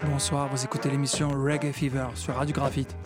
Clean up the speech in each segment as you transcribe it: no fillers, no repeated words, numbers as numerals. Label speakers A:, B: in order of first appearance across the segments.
A: Bonsoir, vous écoutez l'émission Reggae Fever sur Radio Graphite.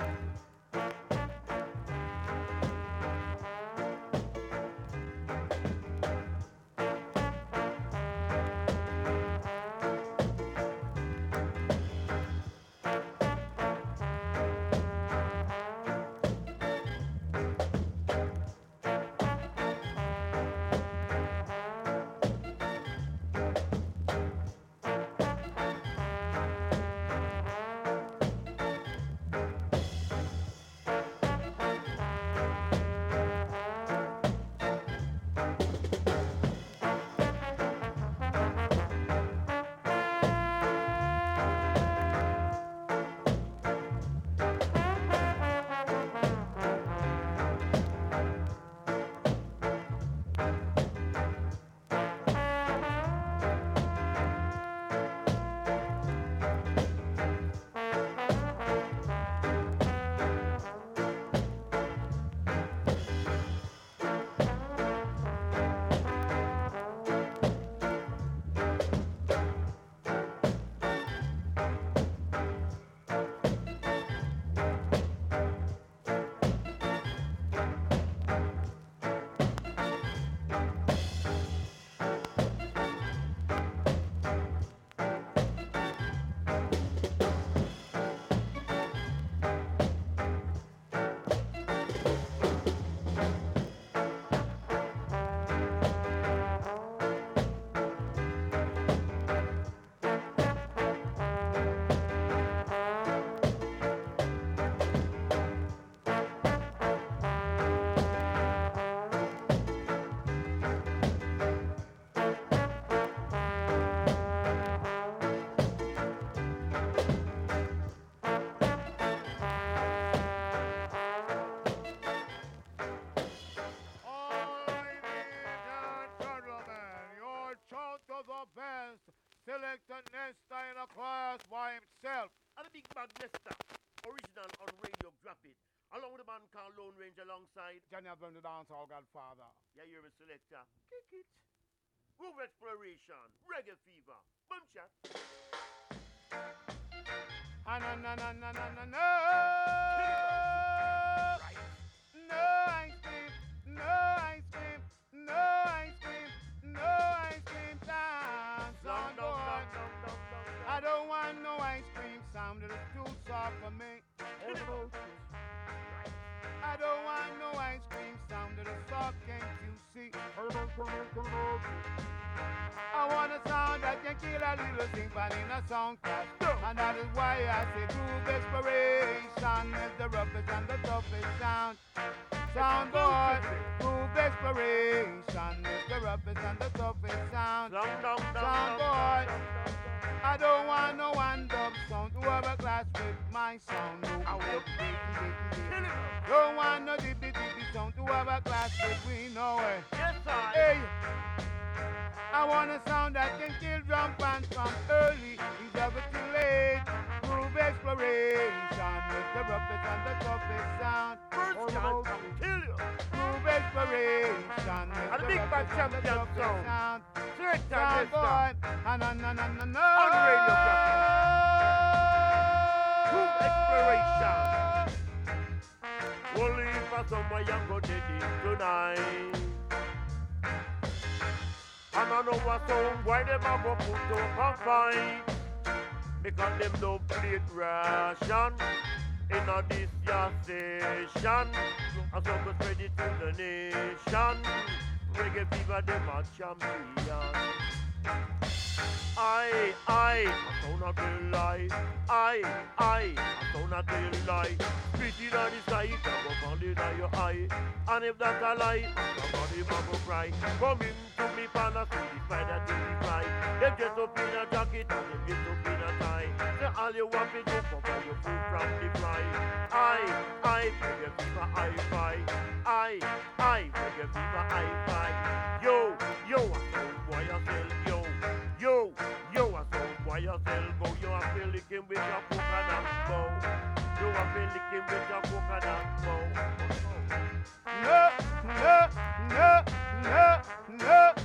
B: Selector Nesta in a class by himself.
C: And the big bad Nesta, original on Radio Drop It. Along with a man called Lone Ranger alongside
B: Johnny Abram, the dancehall godfather.
C: Yeah, you're a selector. Kick it. Groove Exploration, Reggae Fever, Boom Shot.
B: No. No ice cream, no ice cream, no ice cream, no ice cream time. I don't want no ice cream sound, it's too soft for me. I don't want no ice cream sound, it's soft, can't you see? I want a sound that can kill a little symphony in a sound class. And that is why I say groove exploration is the roughest and the toughest sound. Sound boy, groove exploration is the roughest and the toughest sound. Sound boy, I don't want no one dub sound to have a class with my sound. No, don't want no dippy sound to have a class with we know it.
C: Yes, sir.
B: Hey, I want a sound that can kill drum bands from early, it's never too late. Groove exploration is the roughest and the toughest sound.
C: First chance, I'll kill you.
B: Groove exploration is
C: And
B: the
C: big bad
B: roughest and the
C: champion
B: toughest sound.
C: Selector
B: Sound boy,
C: Nesta.
B: no.
C: On Radio Drop It. Groove Exploration. Only for somewhere you go dig tonight. And I know what song why them a go put up a fight. Because them don't play it ration in a this year session. And so go spread it to the nation. Reggae Fever them a champion. I sound a real lie. I sound a real lie. Spit in the sky, it a go fall in your eye. And if that's a lie, somebody ma go cry. Come in to me pan a see the spider till he fly. Them dress up in a jacket and them dress up in a tie. Say all you want to do cover your food from the fly. I Reggae Fever hi-fi. I Reggae Fever hi-fi. Yo, a sound boy yourself, yo, a sound boy yourself. Go, you a feel licking with your coconut bow. You a feel licking with your coconut bow.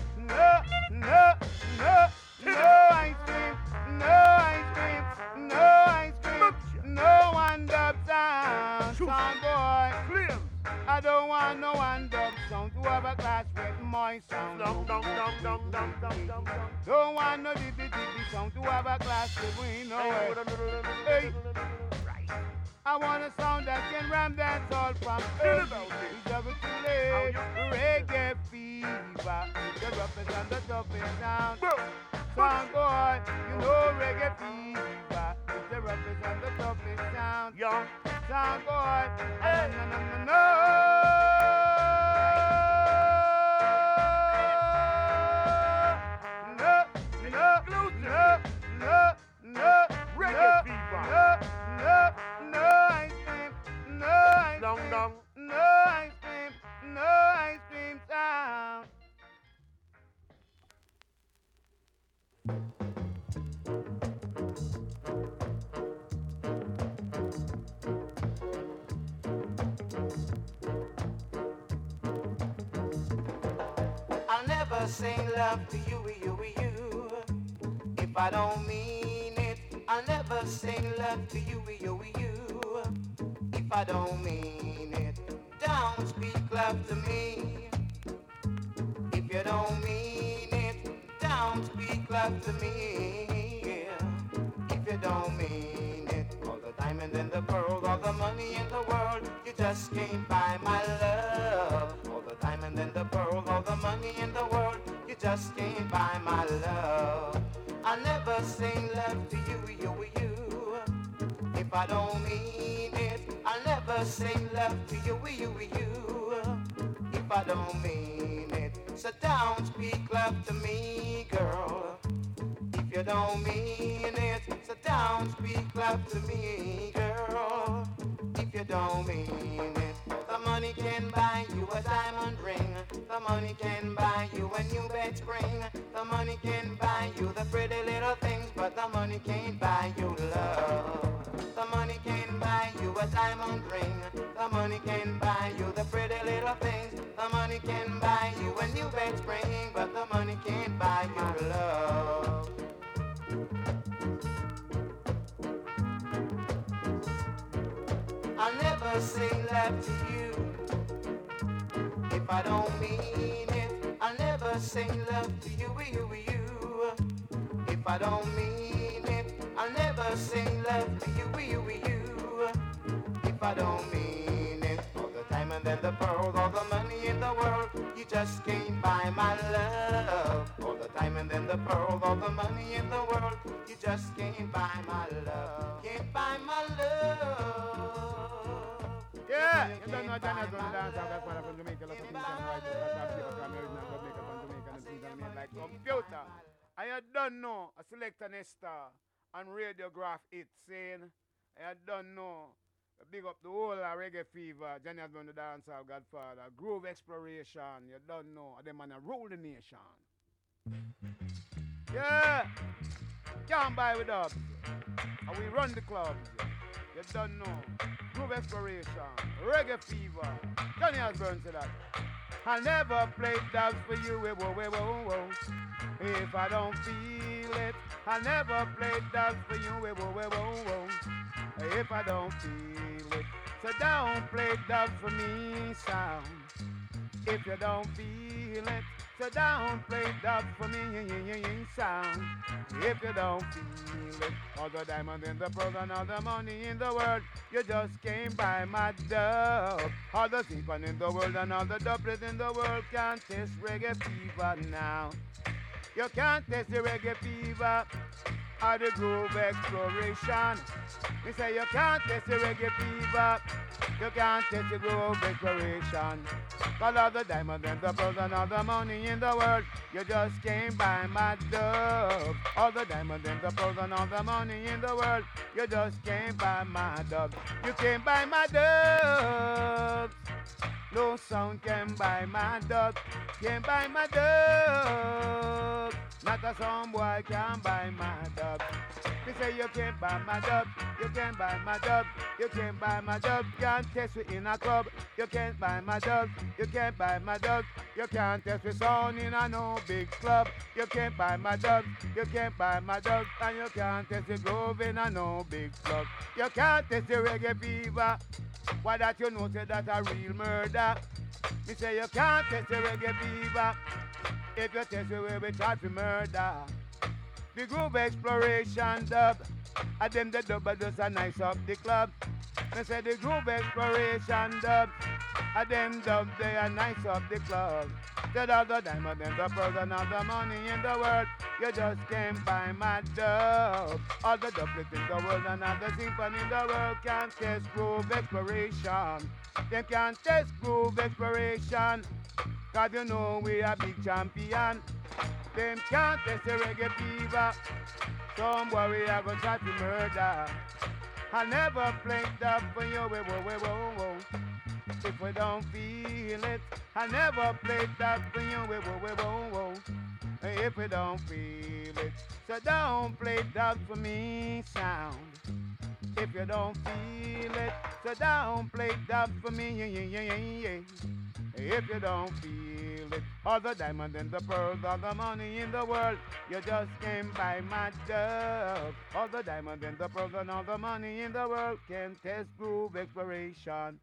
B: No ice cream, no ice cream, no I don't want no one dub sound to have a clash with my sound.
C: Dong, dong, dong, dong, dong, dong, dong, dong.
B: Don't want no dippy sound to have a clash with we know it. Hey. I want a sound that can ram dance all from early. We juggle too late. Reggae fever, the roughest and the toughest sound. Sound boy, you know reggae fever, the roughest and the toughest sound.
C: Yeah.
B: Sound boy, hey. No, no, no, no.
C: Reggae fever.
B: No ice cream,
C: Dong, dong.
B: no ice cream sound.
D: I'll never sing love to you, if I don't mean it. I'll never sing love to you, if I don't mean it. Don't speak love to me, if you don't mean it. Don't speak love to me, if you don't mean it. All the diamond and the pearl, all the money in the world, you just can't buy my love. All the diamond and the pearl, all the money in the world, you just can't buy my love. I'll never sing love to you, if I don't mean it. I'll never sing love to you, if I don't mean it. So don't speak love to me, girl, if you don't mean it. So don't speak love to me, girl, if you don't mean it. The money can buy you a diamond ring. The money can buy you a new bed spring. The money can buy you the pretty little things, but the money can't buy you love. The money can buy you a diamond ring. The money can buy you the pretty little things. The money can buy you a new bed spring, but the money can't buy you love. I'll never sing love to you, if I don't mean it. I'll never sing love to you, if I don't mean it. I'll never sing love to you, if I don't mean it. All the diamond and the pearl, all the money in the world, you just can't buy my love. All the diamond and the pearl, all the money in the world, you just can't buy my love. Can't buy my love.
B: Yeah, you don't know Johnny's gonna dance out. That's why I'm from Jamaica. Lots of things I'm right. American, Jamaican, and things I mean like computer. And you don't know a selector Nesta and radiograph it saying, I don't know. Big up the whole reggae fever. Johnny has been the dancer, Godfather. Groove exploration. You don't know. Them man rule the nation. Yeah. Can't buy with us. And we run the clubs. You don't know. Groove exploration. Reggae fever. Johnny has burned to that. I never played dubs for you. If I don't feel it. I never played dubs for you. If I don't feel it. So don't play dubs for me, sound. If you don't feel it. So don't play dubs for me, sound. If you don't feel it. All the diamond in the pearl and all the money in the world, you just can't buy my dub. All the sequin in the world and all the doublets in the world can't taste reggae fever now. You can't taste the reggae fever or the groove exploration. We say you can't taste the reggae fever. You can't taste the groove exploration. Cause all the diamond and the pearl and all the money in the world, you just can't buy my dub. All the diamond and the pearl and all the money in the world, you just can't buy my dub. You can't buy my dub. No sound can buy my dub. Can't buy my dub. Not a sound boy can buy my dub. We say you can't buy my dub. You can't buy my dub. You can't buy my dub. Can't test it in a club. You can't buy my dub. You can't buy my dub. You can't test with sound in a no big club. You can't buy my dub. You can't buy my dub. And you can't test the groove in a no big club. You can't test the reggae fever. Why that you know say that a real murder? Me say you can't test the reggae fever. If you test the way we try to murder. The groove exploration dub. And them the double does a nice up the club. Me say the groove exploration dub. And them dub they are nice up the club. Said all the diamond and the pearls and all the money in the world. You just can't buy my dub. All the doublets in the world and all the symphony in the world can't test groove exploration. They can't test groove exploration. Cause you know we are big champion. Them can't test the reggae fever. Some worry I go try to murder. I never played that for you, whoa. If we don't feel it, I never played that for you, whoa. If we don't feel it, so don't play that for me, sound. If you don't feel it, so don't play that for me, yeah. If you don't feel it, all the diamonds and the pearls, all the money in the world, you just can't buy my dub. All the diamonds and the pearls and all the money in the world can test groove exploration.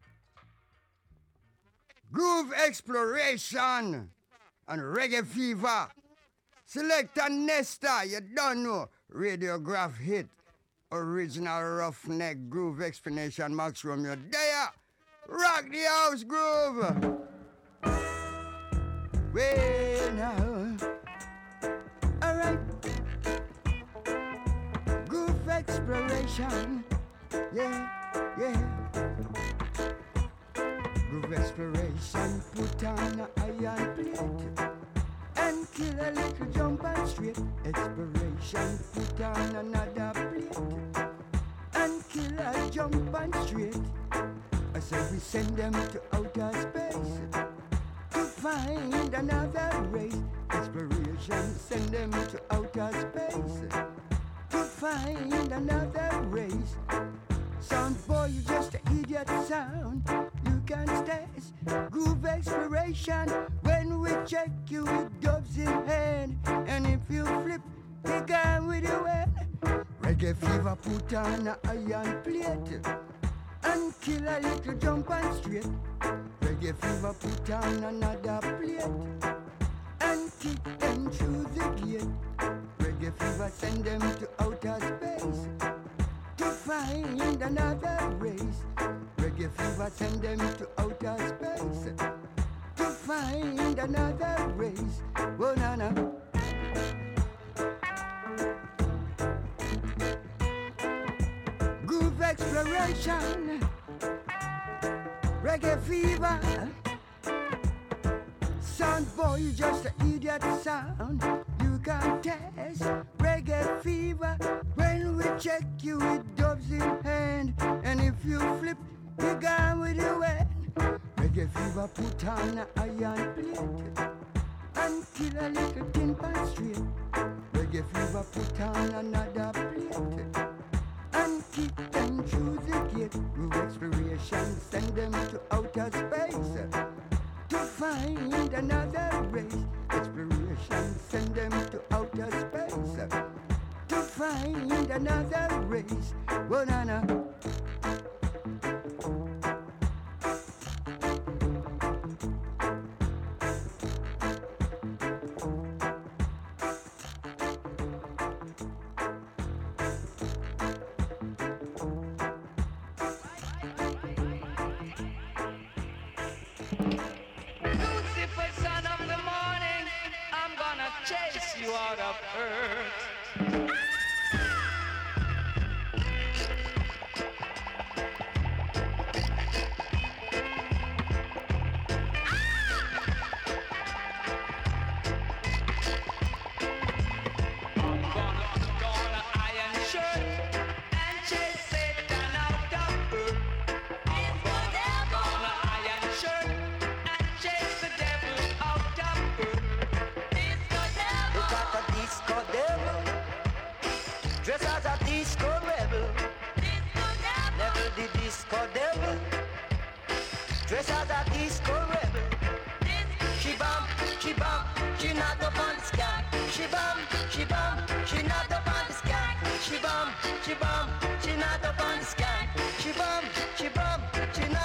E: Groove exploration and reggae fever. Selector Nesta, you don't know. Radiograph hit. Original roughneck groove explanation. Max Romeo there. Rock the house groove. Well now. Alright. Groove exploration. Yeah. Groove exploration. Put on a iron plate. And kill a little jump and straight. Exploration, put on another plate. And kill a jump and straight. I said we send them to outer space to find another race. Exploration, send them to outer space to find another race. Sound boy, you just an idiot sound. You can't test groove exploration when we check you with dubs in hand. And if you flip the gun with your hand, reggae fever put on a iron plate and kill a little jump and straight. Reggae fever put on another plate and kick them through the gate. Reggae fever send them to outer space to find another race. Reggae fever send them to outer space to find another race. Oh, na. Groove exploration, reggae fever. Sound boy, you just an idiot sound. You can't test reggae fever when we check you with dubs in hand. And if you flip the gun with your hand, reggae fever put on a iron plate and kill a little tin pan straight. Reggae fever put on another plate and kick them through the gate. Groove exploration, send them to outer space to find another race. Exploration, send them to outer space to find another race. Oh, na.
F: Out of earth.
D: Dress as a disco rebel. She bump, she not up on the sky. She bump, she not up on the sky. She bump, she not up on the sky. She bump, she not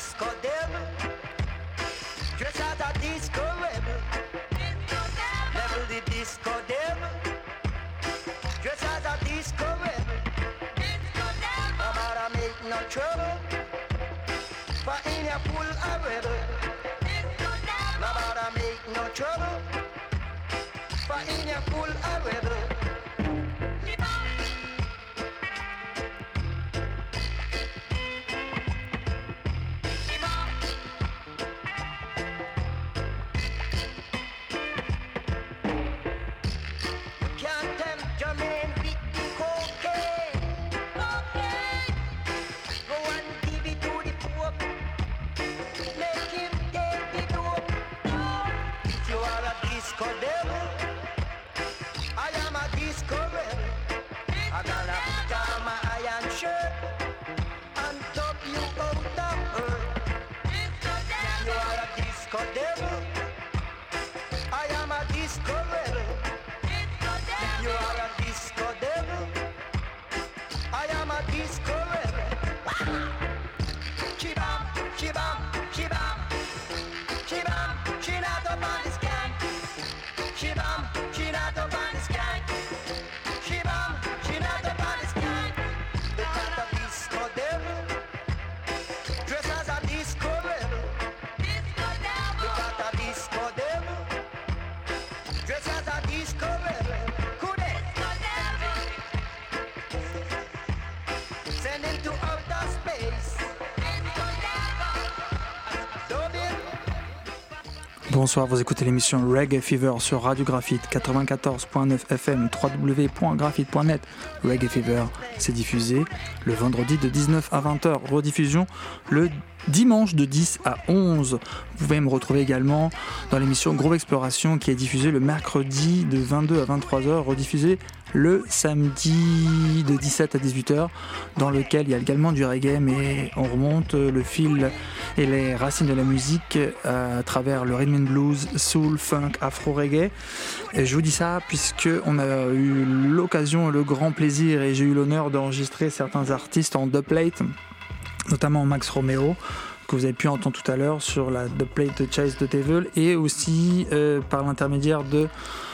E: disco devil, dress as a disco rebel. Level the disco devil, dress as a disco rebel. No matter make no trouble, for in your pool a rebel. No matter make no trouble, for in your pool a rebel.
A: Bonsoir, vous écoutez l'émission Reggae Fever sur Radio Graphite 94.9 FM, www.graphite.net. Reggae Fever, c'est diffusé le vendredi de 19 à 20h, rediffusion le dimanche de 10 à 11. Vous pouvez me retrouver également dans l'émission Groove Exploration qui est diffusée le mercredi de 22 à 23h, rediffusée le samedi de 17 à 18h, dans lequel il y a également du reggae, mais on remonte le fil et les racines de la musique à travers le rhythm and blues, soul, funk, afro-reggae. Et je vous dis ça puisque on a eu l'occasion, le grand plaisir, et j'ai eu l'honneur d'enregistrer certains artistes en dubplate, notamment Max Romeo, que vous avez pu entendre tout à l'heure sur la dubplate de Chase the Devil, et aussi par l'intermédiaire de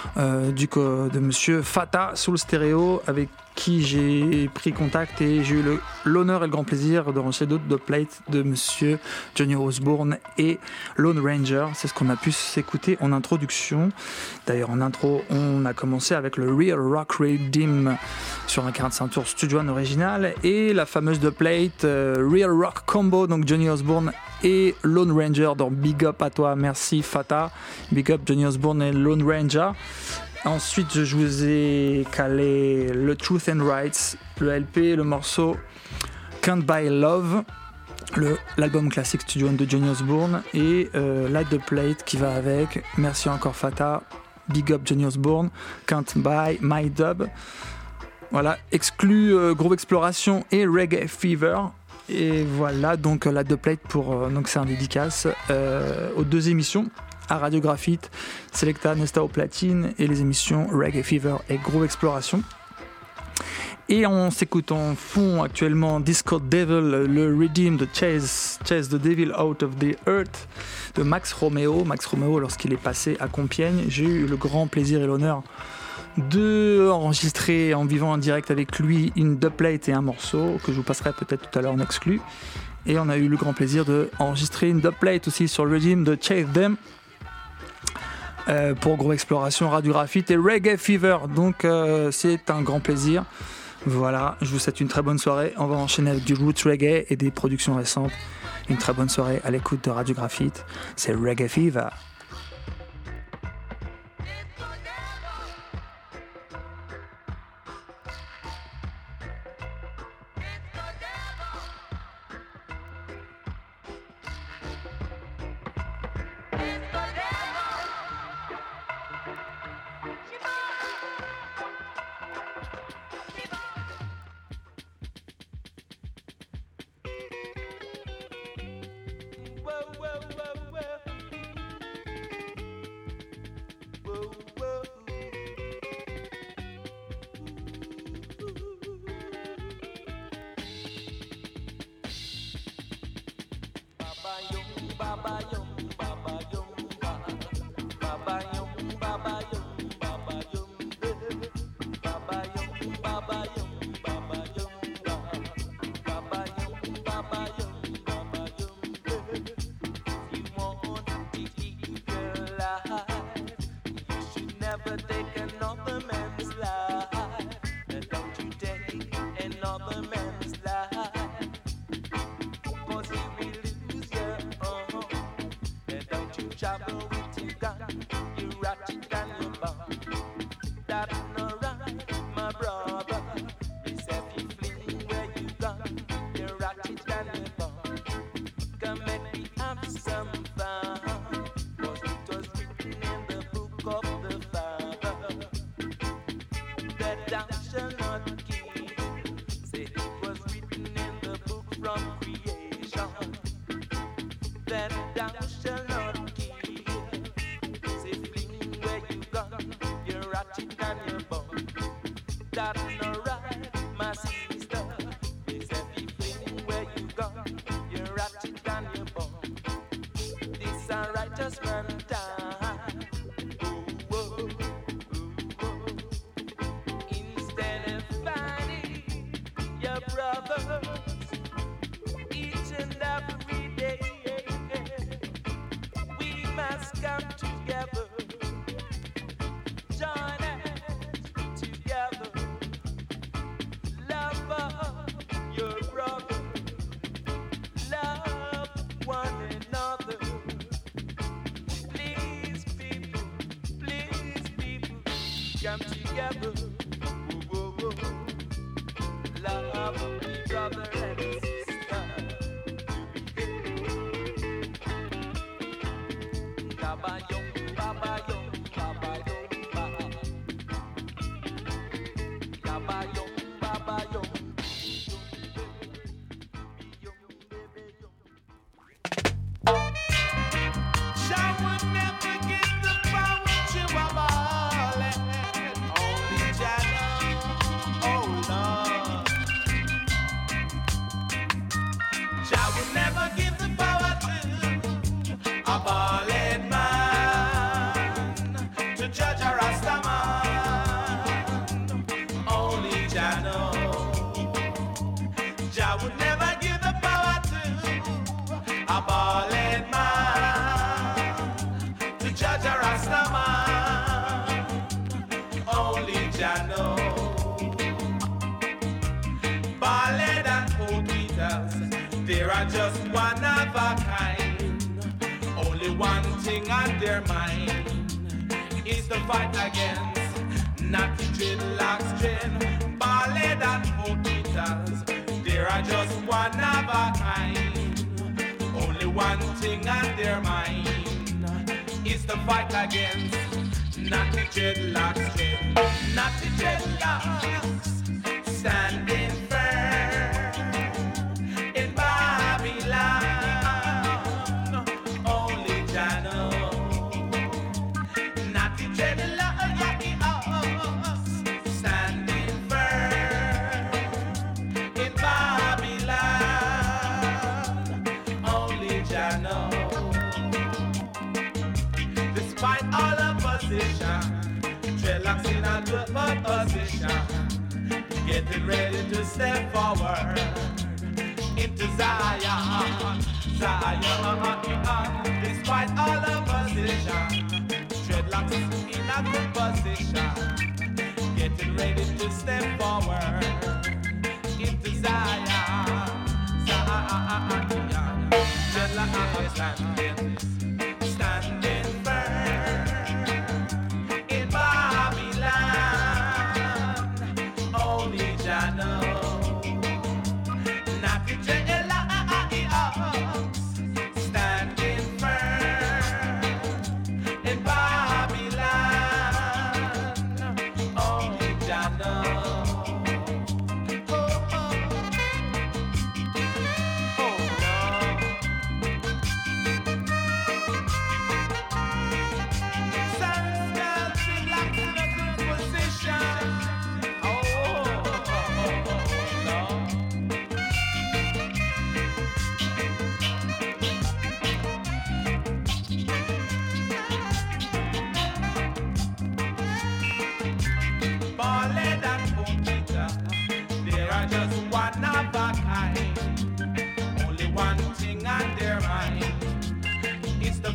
A: monsieur Fata Soul Stereo, avec qui j'ai pris contact et j'ai eu l'honneur et le grand plaisir d'enregistrer d'autres dubplates de monsieur Johnny Osbourne et Lone Ranger. C'est ce qu'on a pu s'écouter en introduction. D'ailleurs, en intro, on a commencé avec le Real Rock Rhythm sur un 45 tours Studio One original, et la fameuse dubplate Real Rock Combo, donc Johnny Osbourne et Lone Ranger, dans Big Up à toi, merci Fata, Big Up Johnny Osbourne et Lone Ranger. Ensuite, je vous ai calé le Truth and Rights, le LP, le morceau Can't Buy Love, l'album classique Studio One de Johnny Osbourne, et la dubplate qui va avec. Merci encore Fata, Big Up Johnny Osbourne, Can't Buy My Dub. Voilà, exclu Groove Exploration et Reggae Fever. Et voilà donc la dubplate pour donc c'est un dédicace aux deux émissions à Radio Graphite, Selecta, Nesta au platine, et les émissions Reggae Fever et Groove Exploration. Et on s'écoute en fond actuellement Disco Devil, le Redeem de Chase the Devil Out of the Earth de Max Romeo. Max Romeo, lorsqu'il est passé à Compiègne, j'ai eu le grand plaisir et l'honneur de enregistrer en vivant en direct avec lui une dubplate et un morceau que je vous passerai peut-être tout à l'heure en exclu. Et on a eu le grand plaisir d'enregistrer une dubplate aussi sur le Redeem de Chase Them pour Groove Exploration, Radio Graphite et Reggae Fever. Donc c'est un grand plaisir. Voilà, je vous souhaite une très bonne soirée. On va enchaîner avec du roots reggae et des productions récentes. Une très bonne soirée à l'écoute de Radio Graphite. C'est Reggae Fever.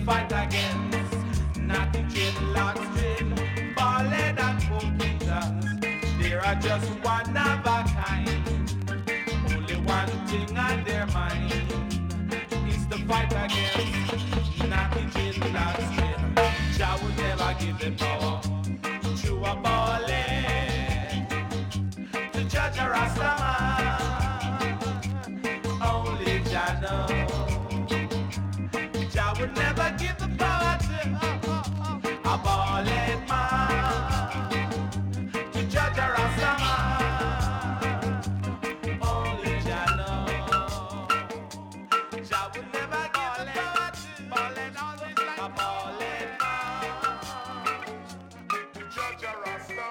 G: fight against naughty dreadlocks, drill, ballad and politicians. They are just one of a kind. Only one thing on their mind is to fight against naughty dreadlocks, drill. Jah will never give them power through a ballad to judge a Rastaman. Only Jah knows. Jah would never give the power to a ballad man to judge a Rastaman. Only Jah knows. Jah would never give the power to ballad always like a ballad man to judge a Rastaman.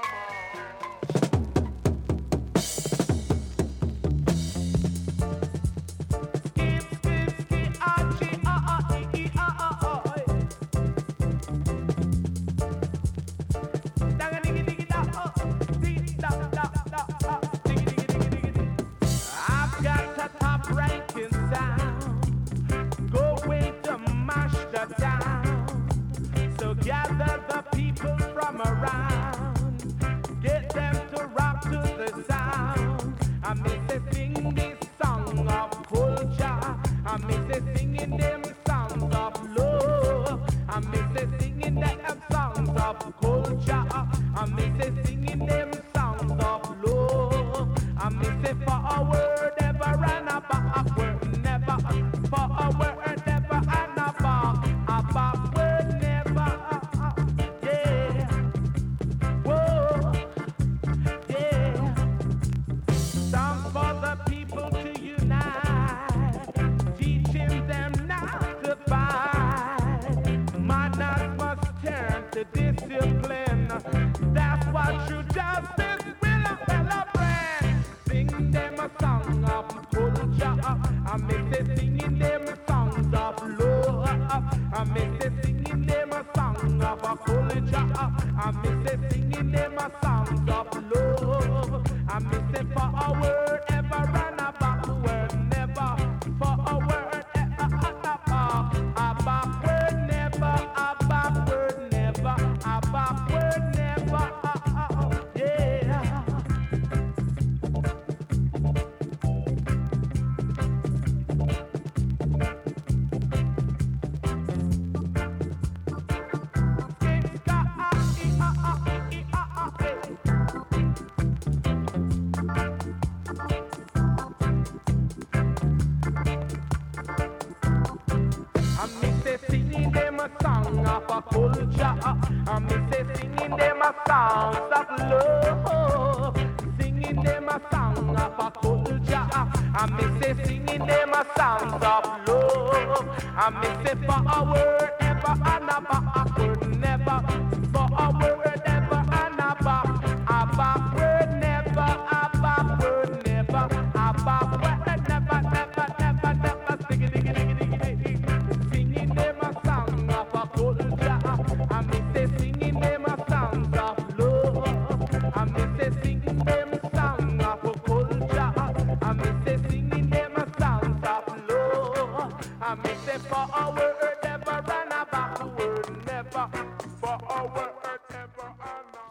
G: I've got a top-ranking sound, going to mash the town. So gather the people from around, get them to rock to the sound. I miss it sing this song of culture. I miss it singing them songs of love. I miss it singing them songs of culture. I miss it singing them songs of love. I miss it for a word ever and a backward never. For a word ever and a backward never. Yeah. Whoa. Yeah. Song for the people to unite, teaching them not to fight. Manners must turn to discipline. That's what true justice will celebrate. Sing them a song of culture. I miss it singing them songs of love. I miss it singing them a song of a culture. I miss it singing them a songs of love. I miss it for a word ever and a backward never. For a word ever and a backward never. A backward never. A backward never. Yeah. I miss it singing them a song of a culture. I miss it singing them a songs of love. Singing them a song of a culture. I miss it singing them a songs of love. I miss it for a word ever and a backward never. For a word ever and a backward never. A backward never. A backward never, never, never, never. Diggy, diggy, diggy, diggy, diggy. Singing them a song of a culture. I miss it singing them a songs of love. I miss it singing them songs of a culture. I miss it singing them a songs of love. I miss it for a word ever and a backward never. For a word ever and a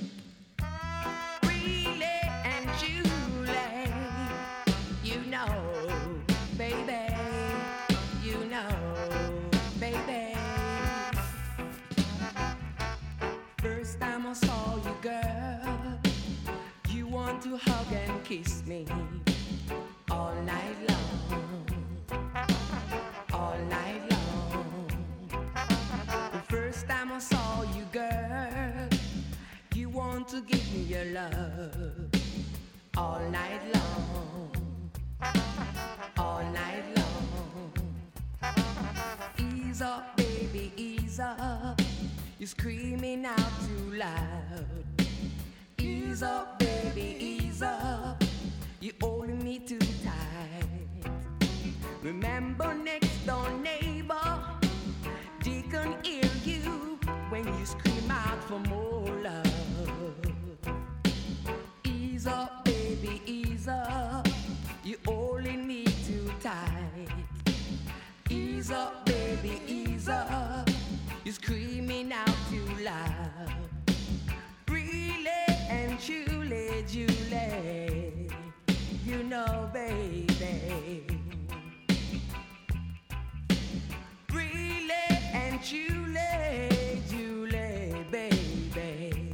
H: Really and Julie, you know, baby, you know, baby. First time I saw you, girl, you want to hug and kiss me all night long, all night long. The first time I saw you, girl, you want to give me your love all night long, all night long. Ease up, baby, ease up. You're screaming out too loud. Ease up, baby, ease up. You're holding me too tight. Remember, next door neighbor, they can hear you when you scream out for more love. Ease up, baby, ease up. You're holding me too tight. Ease up, baby. baby, ease up. You're screaming out too loud. Really and truly, Julie, you know, baby. Really and truly, Julie, baby.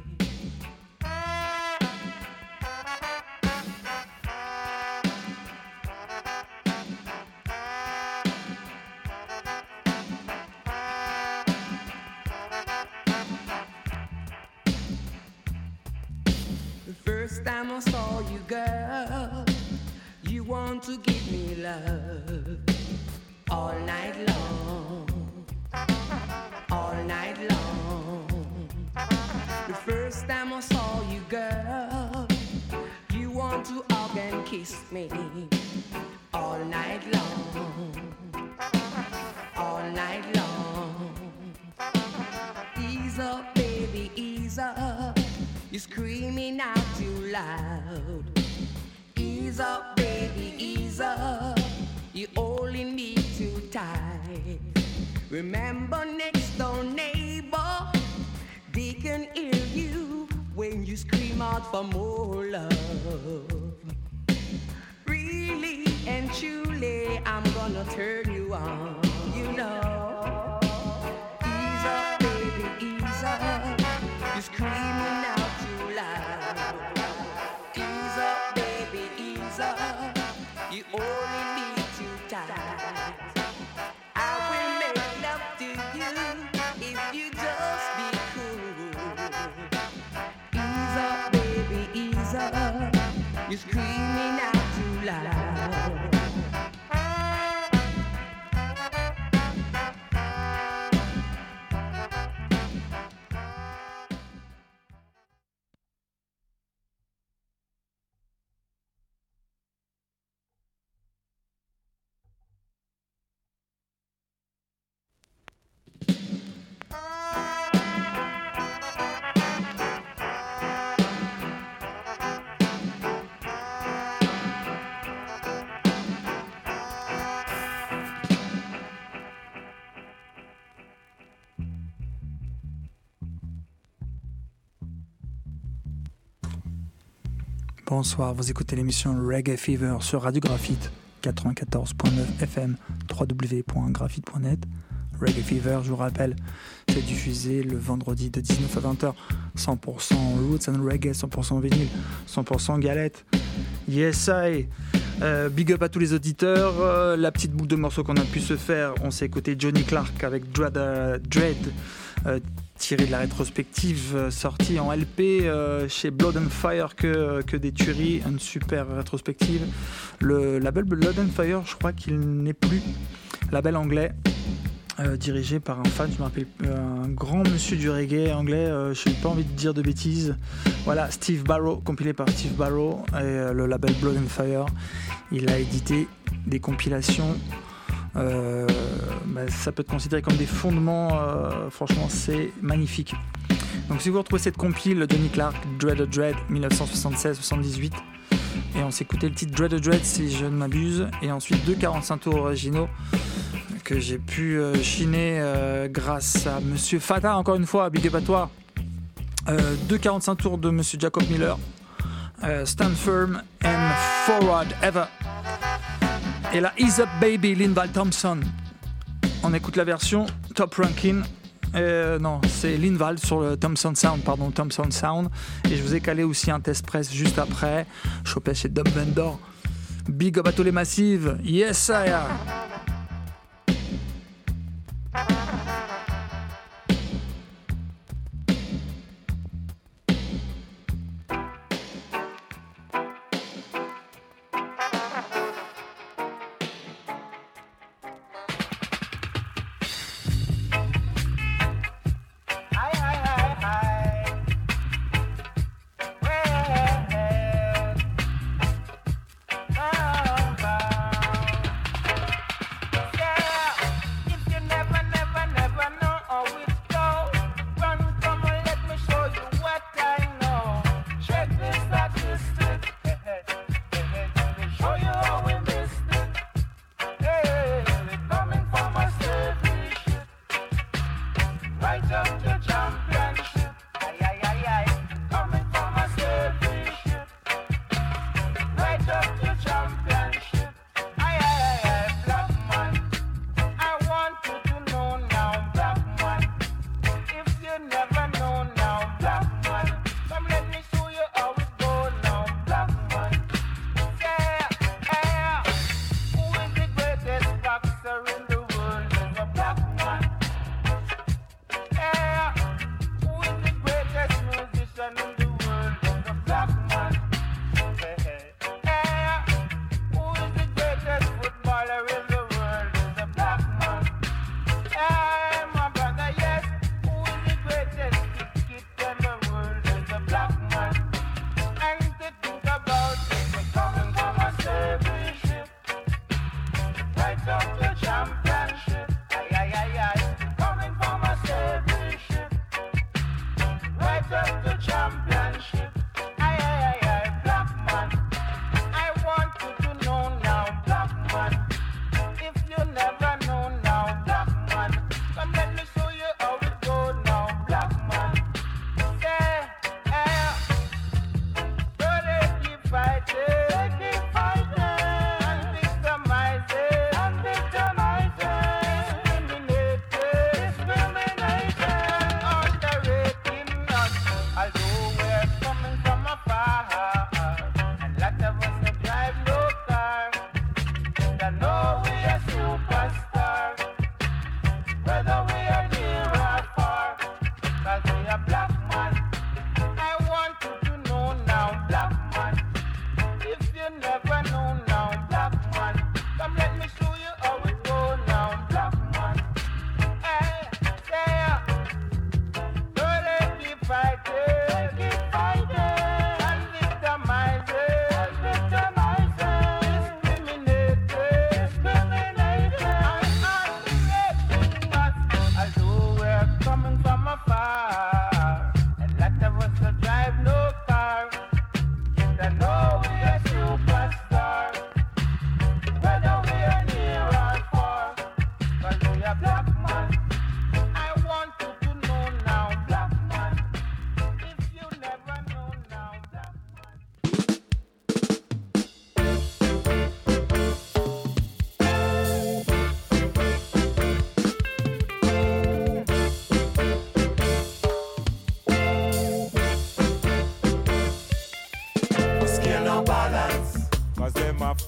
H: First time I saw you, girl, you want to give me love all night long, all night long. The first time I saw you, girl, you want to hug and kiss me all night long, all night long. Ease up, baby, ease up. You're screaming out too loud. Ease up, baby, ease up. You're holding me too tight. Remember, next door neighbor, they can hear you when you scream out for more love. Really and truly, I'm gonna turn you on, you know. Ease up, baby, ease up. You're screaming out too loud. Ease up, baby, ease up. You only need too tight. I will make love to you if you just be cool. Ease up, baby, ease up. You're screaming out too loud.
A: Bonsoir, vous écoutez l'émission Reggae Fever sur Radio Graphite 94.9 FM, www.graphite.net. Reggae Fever, je vous rappelle, c'est diffusé le vendredi de 19 à 20h. 100% roots and reggae, 100% vinyle, 100% galette. Yes, I. Big up à tous les auditeurs. La petite boucle de morceaux qu'on a pu se faire, on s'est écouté Johnny Clark avec Dread, tiré de la rétrospective sortie en LP chez Blood and Fire, que des tueries, une super rétrospective. Le label Blood and Fire, je crois qu'il n'est plus, label anglais, dirigé par un fan, je me rappelle, un grand monsieur du reggae anglais, je n'ai pas envie de dire de bêtises. Voilà, Steve Barrow, compilé par Steve Barrow, et le label Blood and Fire. Il a édité des compilations. Ça peut être considéré comme des fondements, franchement c'est magnifique. Donc si vous retrouvez cette compile, Johnny Clark, Dread 1976-78, et on s'écoutait le titre Dread si je ne m'abuse, et ensuite 2 45 tours originaux que j'ai pu chiner grâce à Monsieur Fata, encore une fois, big up à toi. 2 45 tours de Monsieur Jacob Miller, Stand Firm and Forward Ever. Et là, Ease Up Baby, Linval Thompson. On écoute la version Top Ranking. Non, c'est Linval sur le Thompson Sound. Et je vous ai calé aussi un test press juste après. Chopé chez Dub Vendor. Big up à tous les massives. Yes, I am.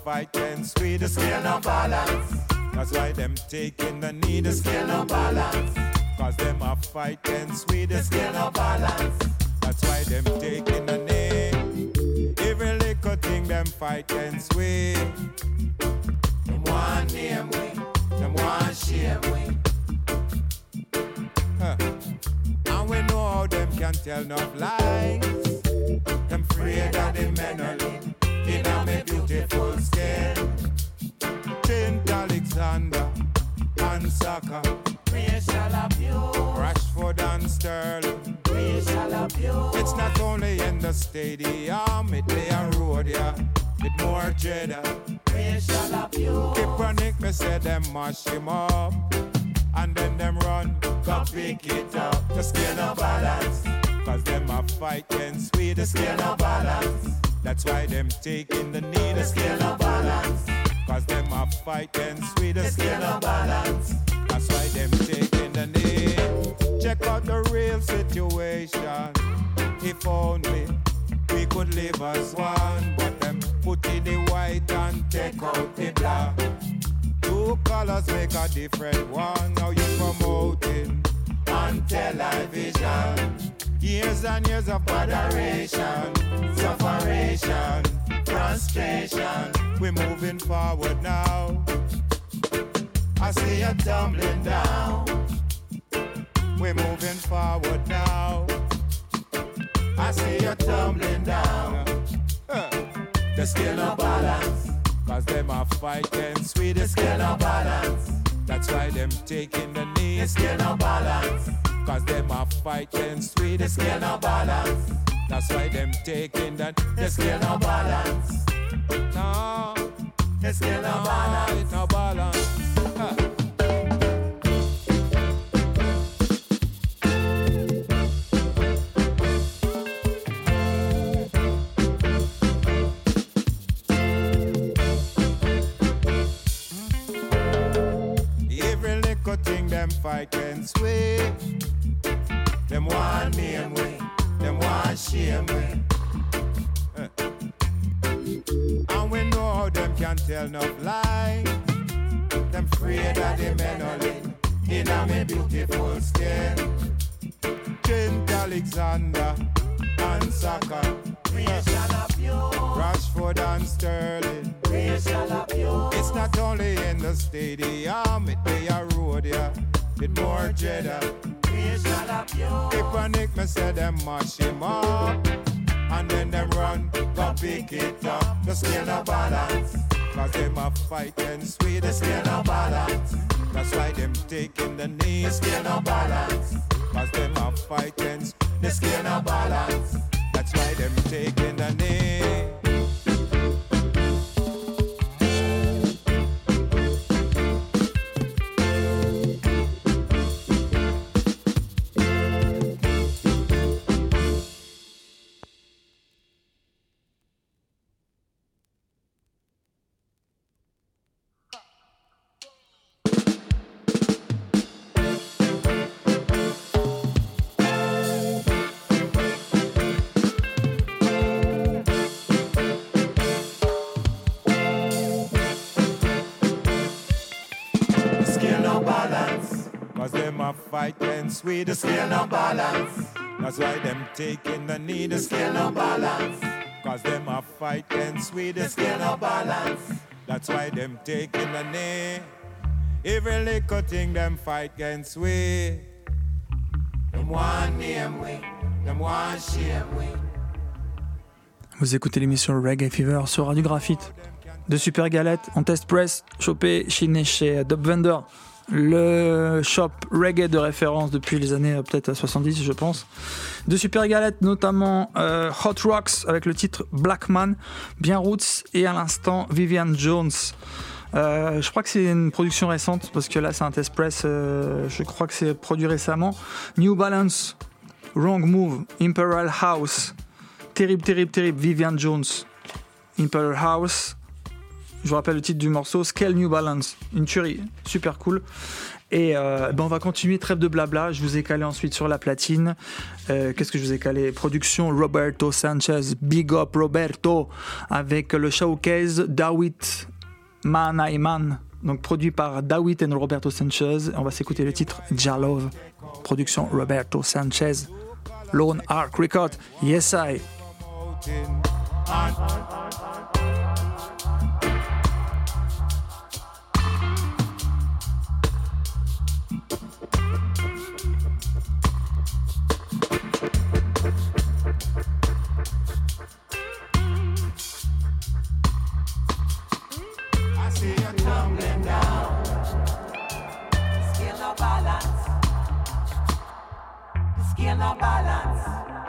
I: fight against we, the scale no balance. That's why them taking the knee, the scale no balance. Cause them a fight against we, the scale no balance. That's why them taking the knee. Every little thing them fight against we. Them want name we, them want shame we. And we know how them can tell no lies. Them afraid of the menaling in a me beautiful skin. Trent Alexander and Saka, we shall have you. Rashford and Sterling, we shall have you. It's not only in the stadium, it lay a road, yeah. With more cheddar, we shall have you. Kipranik, me say them mash him up. And then them run, go pick it up. The scale no balance. Cause them a fight against we, the scale no balance. That's why them taking the knee, the scale no balance. Cause them a fight against we, the scale no balance. That's why them taking the knee. Check out the real situation. If only we could live as one. But them put in the white and take out the black. Two colors make a different one. Now you promoting on television. Years and years of botheration, sufferation, frustration. We're moving forward now. I see you tumbling down. We're moving forward now. I see you tumbling down. The scale no balance. Cause them a fight against we, the scale no balance. That's why them taking the knee, the scale no balance. Cause them a fight against we, the scale no balance. That's why them taking the scale no balance. No, the scale no balance. It's no balance. Them fight against we. Them want name we. Them want shame we. And we know how them can tell no lies. Them afraid of the menaling in a me beautiful skin. Trent Alexander and Saka, we shall have you. Rashford and Sterling, we shall have you. It's not only in the stadium, it be a road, yeah. With more cheddar, we shall have you. Kipranik, me say them mash him up. And then them run, go pick it up. The scale no balance. Cause them a fight against we, the scale no balance. That's why them taking the knee, the scale no balance. Cause them a fight against the scale no balance. That's why them taking the knee. Fight against we, the scale no balance. That's why them taking the knee, the scale no balance. Cause them a fight against we, the scale no balance. That's why them taking the knee. Every little thing them fight against we. Them want name we, them want shame we.
A: Vous écoutez l'émission Reggae Fever sur Radio Graphite. De Super Galette en test press, chopé chez Dub Vendor. Le shop reggae de référence depuis les années peut-être 70 je pense. De Super Galette notamment Hot Rocks avec le titre Black Man, bien roots, et à l'instant Vivian Jones. Je crois que c'est une production récente parce que là c'est un test press, je crois que c'est produit récemment. New Balance, Wrong Move, Imperial House, terrible, Vivian Jones, Imperial House. Je vous rappelle le titre du morceau, Scale New Balance. Une tuerie, super cool. Et on va continuer, trêve de blabla. Je vous ai calé ensuite sur la platine. Qu'est-ce que je vous ai calé? Production Roberto Sanchez, Big Up Roberto, avec le showcase Dawit Manaiman. Donc produit par Dawit et Roberto Sanchez. On va s'écouter le titre Jalove. Production Roberto Sanchez, Lone Arc Record. Yes I.
J: No balance.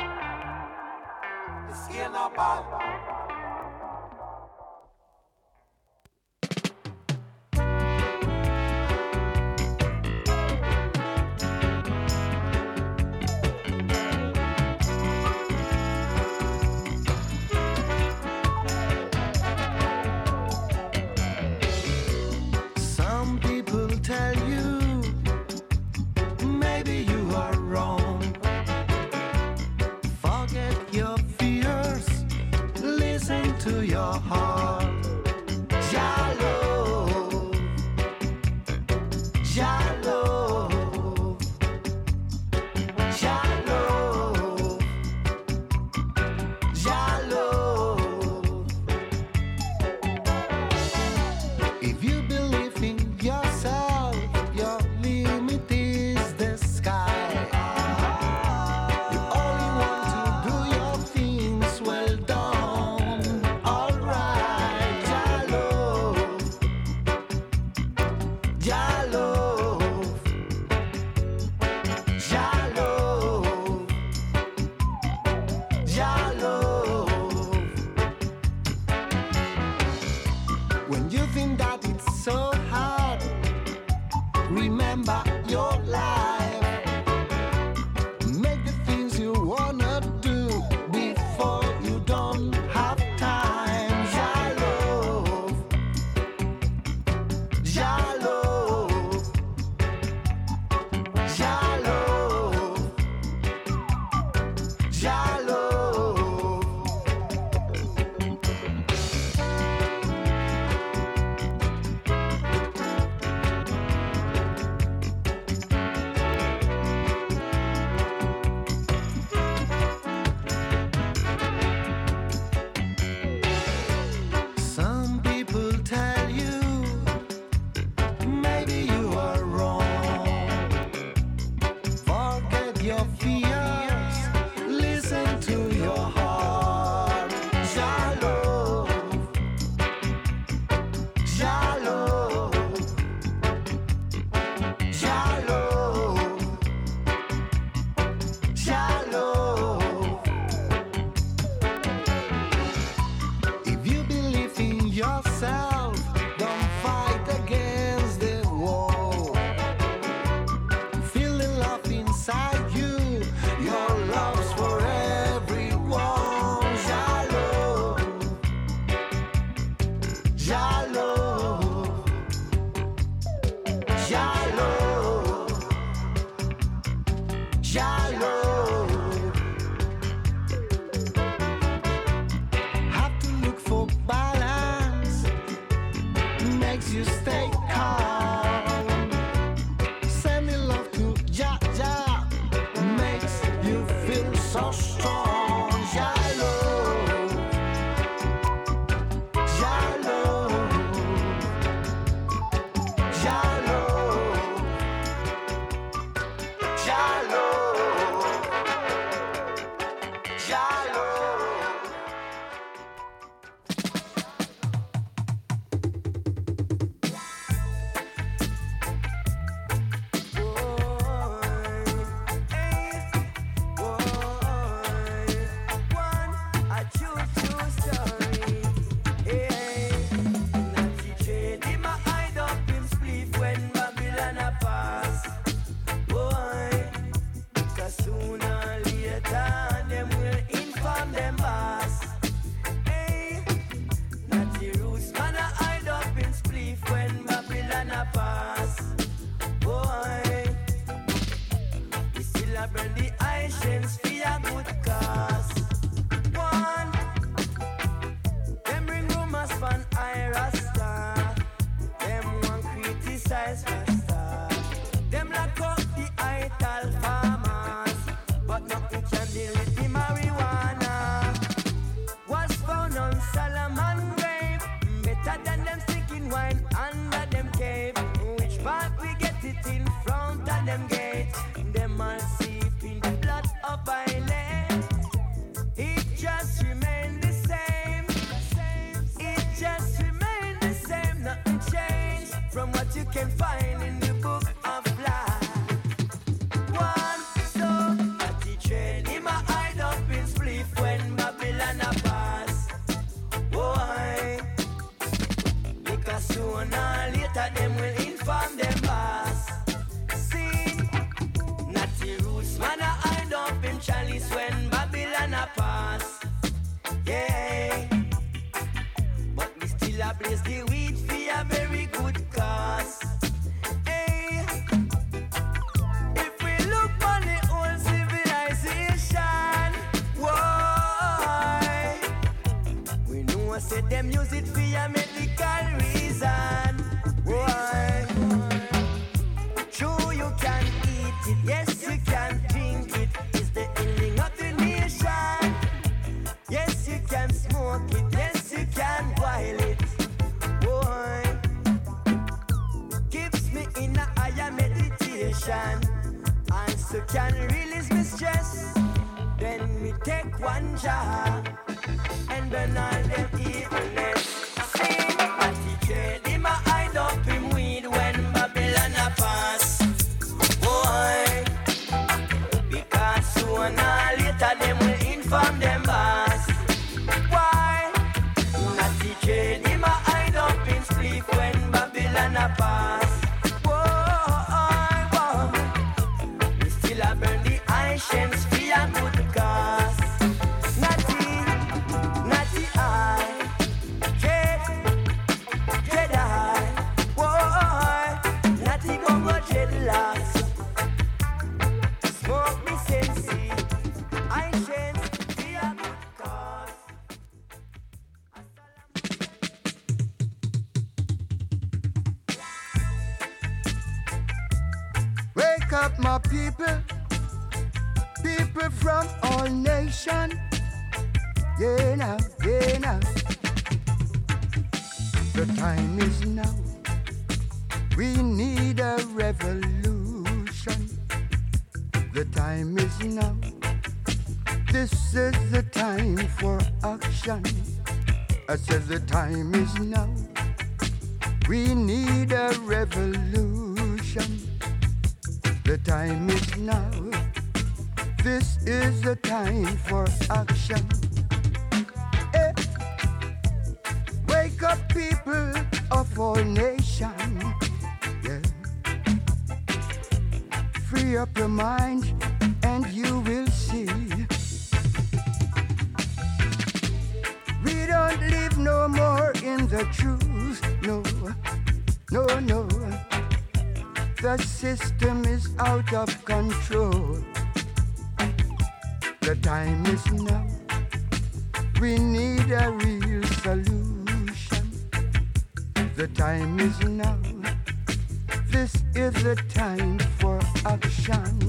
J: The scale no balance.
K: Some people tell you maybe you are wrong. Forget your fears, listen to your heart. Jalo, Jalo, Jalo, Jalo. If you believe in yourself, your limit is the sky. You only want to do your things well done. Alright, Jalo, Jalo, Jalo, Jalo. When you think that it's so hard, remember your life. Make the things you wanna do before you don't have time. Jalo, Jalo, Jalo, Jalo. Some people tell you maybe you are wrong. Forget your fears, listen to your heart. Jalo, Jalo, Jalo, Jalo. If you believe in yourself, don't fight against the wall. Feel the love inside you, your love's for everyone. Jalo, Jalo, Jalo, Jalo. Have to look for balance, makes you stay calm. Sending love to Jah Jah makes you feel so strong. Jalo, Jalo, Jalo,
L: in front of them gate. Them all sleep in the blood of violence. It just remains the same. It just remains the same. Nothing changed from what you can find in the book of life. One so at the train in my hide up in spliff when Babylon a pass. Boy, because sooner or later them will inform them boss. See, not the roots man a hide up in chalice when Babylon a pass. Yeah, but we still a blaze the weed for a very good cause. Hey, if we look on the old civilization, why? We know I said them use it for a medical reason. Why? True, you can eat it, yes, you can drink it. It's the healing of the nation. Yes, you can smoke it, yes, you can boil it. Boy, keeps me in a higher meditation. And so can release my stress. Then we take one jar and burn all them evilness. Sing at the trade in my hide up in weed when Babylon a pass. Boy, because sooner or later them will inform them boss. Why? Not the trade in my hide up in sleep when Babylon a pass. Whoa, we still a burn the ancients for a good cause. Natty eye, Jedi, boy, natty gongo dreadlocks. Smoke me sensi, ancients for a good cause.
E: Wake up, my people, people from all nations. Yeah, now, yeah, now. The time is now. We need a revolution. The time is now. This is the time for action. I said the time is now. We need a revolution. The time is now. This is the time for action. Hey. Wake up, people of all nations. Yeah. Free up your mind and you will see. We don't live no more in the truth. No, no, no. The system is out of control. The time is now. We need a real solution. The time is now. This is the time for action.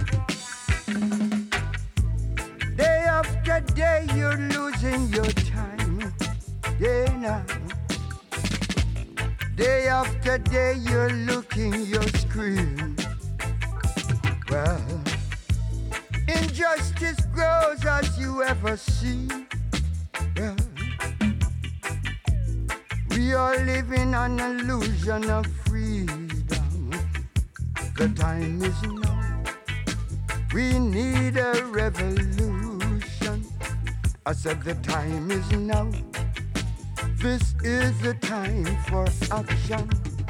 E: Day after day you're losing your time. Yeah, now. Day after day you're looking your screen. Well, injustice grows as you ever see. Well, we are living an illusion of freedom. The time is now. We need a revolution. I said the time is now. This is the time for action.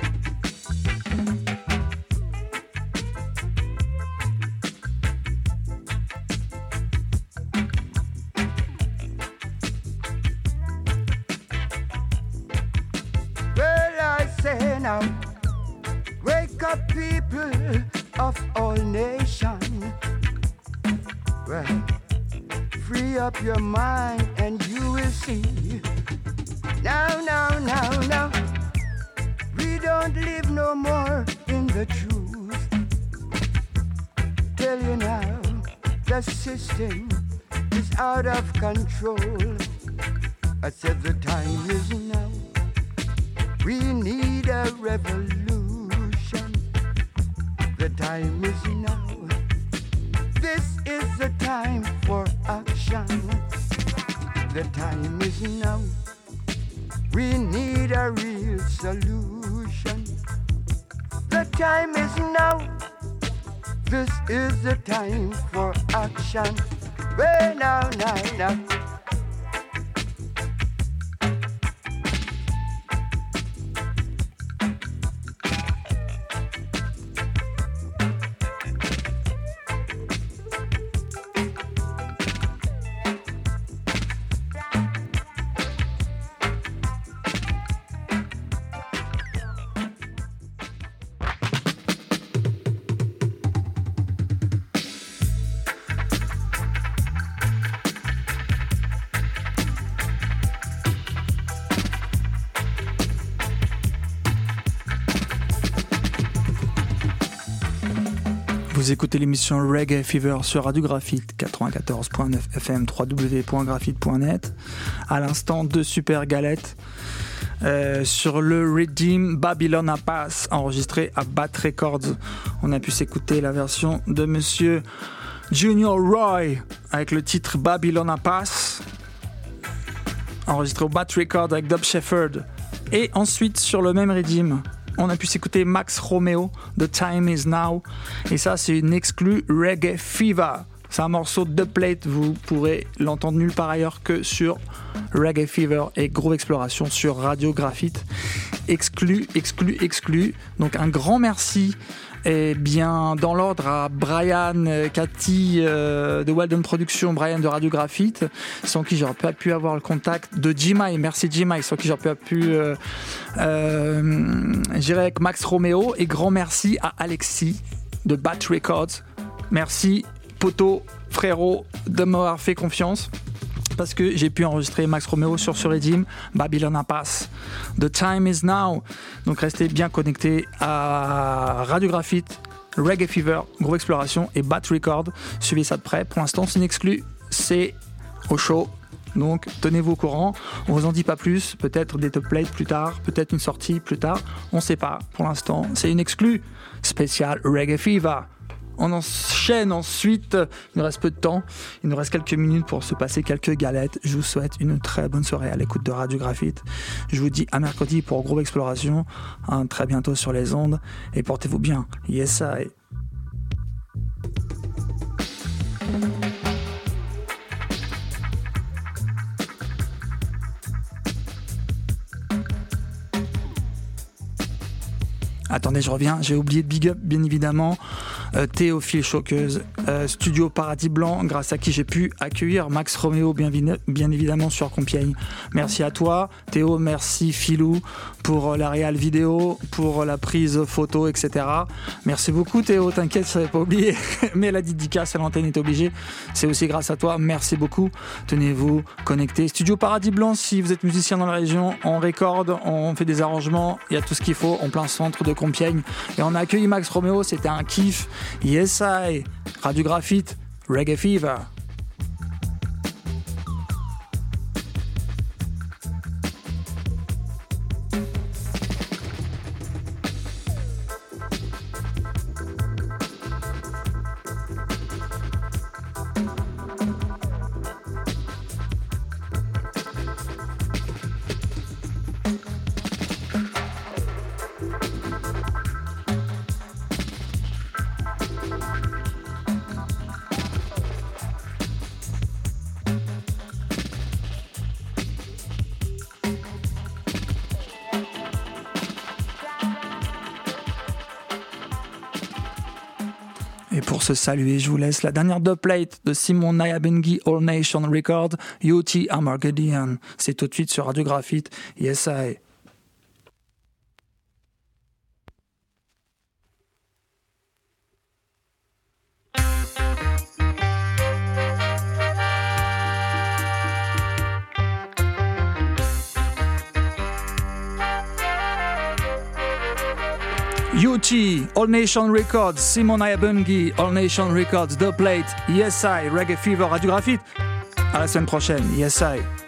E: Well, I say now, wake up, people of all nations. Well, free up your mind and you will see. Now, now, now, now, we don't live no more in the truth. Tell you now, the system is out of control. I said the time is now. We need a revolution. time is now. This is the time for action. The time is now. We need a real solution. The time is now. This is the time for action. Well, now.
A: Vous écoutez l'émission Reggae Fever sur Radio Graphite 94.9 FM, www.graphite.net. À l'instant, 2 super galettes sur le Redeem Babylon a Pass, enregistré à Bat Records. On a pu s'écouter la version de Monsieur Junior Roy avec le titre Babylon a Pass, enregistré au Bat Records avec Dub Shepherd. Et ensuite, sur le même Redeem, on a pu s'écouter Max Romeo, The Time Is Now. Et ça, c'est une exclue Reggae Fever. C'est un morceau de Dubplate. Vous pourrez l'entendre nulle part ailleurs que sur Reggae Fever et Groove Exploration sur Radio Graphite. Exclu. Donc un grand merci. Et bien dans l'ordre à Brian, Cathy de Weldon Productions, Brian de Radio Graphite, sans qui j'aurais pas pu avoir le contact, de Jimai, merci Jimai, sans qui j'aurais pas pu gérer avec Max Romeo, et grand merci à Alexis de Bat Records. Merci poto, frérot, de m'avoir fait confiance, parce que j'ai pu enregistrer Max Romeo sur ce Redeem, Babylon a Pass. The Time Is Now. Donc restez bien connectés à Radio Graphite, Reggae Fever, Groove Exploration et Bat Record. Suivez ça de près. Pour l'instant, c'est une exclu, c'est au show. Donc tenez-vous au courant. On vous en dit pas plus. Peut-être des top plates plus tard, peut-être une sortie plus tard. On sait pas. Pour l'instant, c'est une exclu spéciale Reggae Fever. On enchaîne ensuite, il nous reste peu de temps, il nous reste quelques minutes pour se passer quelques galettes. Je vous souhaite une très bonne soirée à l'écoute de Radio Graphite. Je vous dis à mercredi pour Groove Exploration, très bientôt sur les ondes, et portez-vous bien. Yes, I. Attendez, je reviens, j'ai oublié de big up bien évidemment Théophile Choqueuse, Studio Paradis Blanc, grâce à qui j'ai pu accueillir Max Romeo bien évidemment sur Compiègne. Merci à toi Théo, merci Philou pour la réal vidéo, pour la prise photo, etc. Merci beaucoup Théo, t'inquiète, je n'avais pas oublié, mais la dédicace à l'antenne est obligée, c'est aussi grâce à toi, merci beaucoup, tenez-vous connectés. Studio Paradis Blanc, si vous êtes musicien dans la région, on recorde, on fait des arrangements, il y a tout ce qu'il faut en plein centre de Compiègne, et on a accueilli Max Romeo, c'était un kiff. Yes I, Radio Graphite, Reggae Fever. Et pour se saluer, je vous laisse la dernière dubplate de Simon Nyabengi, All Nation Record, UT Armageddon. C'est tout de suite sur Radio Graphite. Yes, I. UT, All Nation Records, Simon Nyabengi, All Nation Records, The Plate, Yes I, Reggae Fever, Radio Graphite. À la semaine prochaine, Yes I.